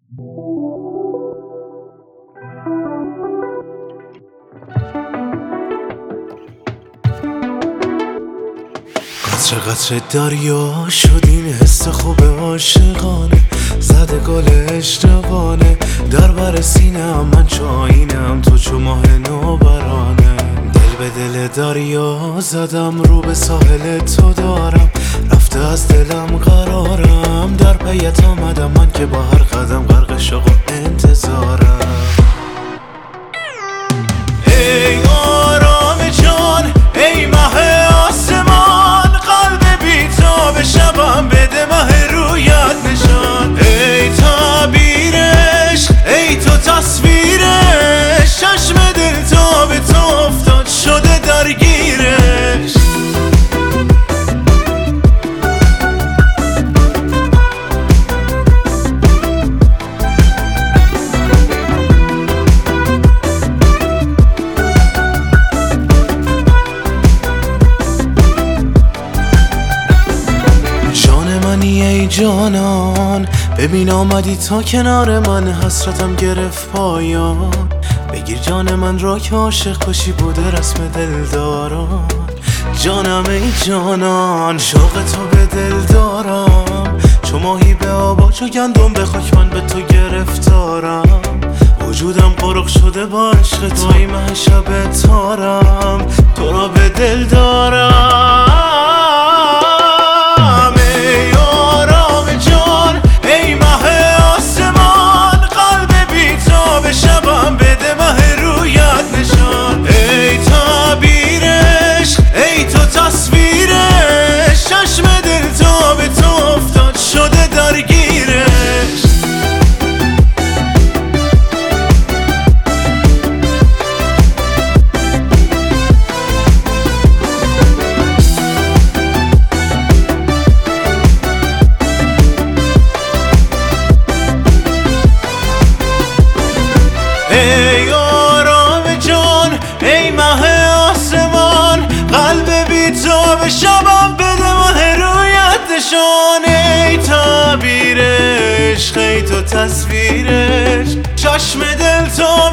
قطره قطره دریا شد این حس خوب عاشقانه، زده گل اشتبانه در بر سینم، من چو آینم تو چو ماه نوبرانه. دل به دل دریا زدم، رو به ساحل تو دارم، رفته از دلم قرارم، در پیت آمدم من که با هر قدم غرق شوق و انتظارم. ای آرام جان، ای مه آسمان، قلب بی‌تاب شبم بده مه رویت نشان. ای تعبیرش، ای تو تصویرش، چشم دل تا به تو افتاد شده درگیرش. ای جانان، ببین آمدی تا کنار من، حسرتم گرفت پایان. بگیر جان من را که عاشق باشی بوده رسم دلداران. جانم ای جانان، شوق تو به دل دارم، چو ماهی به آب چو گندم به خاک من به تو گرفتارم. وجودم غرق شده با عشق تو، ای مه شب تارم، تو را به دل دارم. شبم بده مه رویت نشان. ای تعبیرش، ای تو تصویرش، چشم دل تا به تو افتاد شده درگیرش. ای آرام جان، ای مه آسمان، قلب بی‌تاب شبم بده مه رویت نشان. ای تعبیرش، ای تو تصویرش، چشم دل تو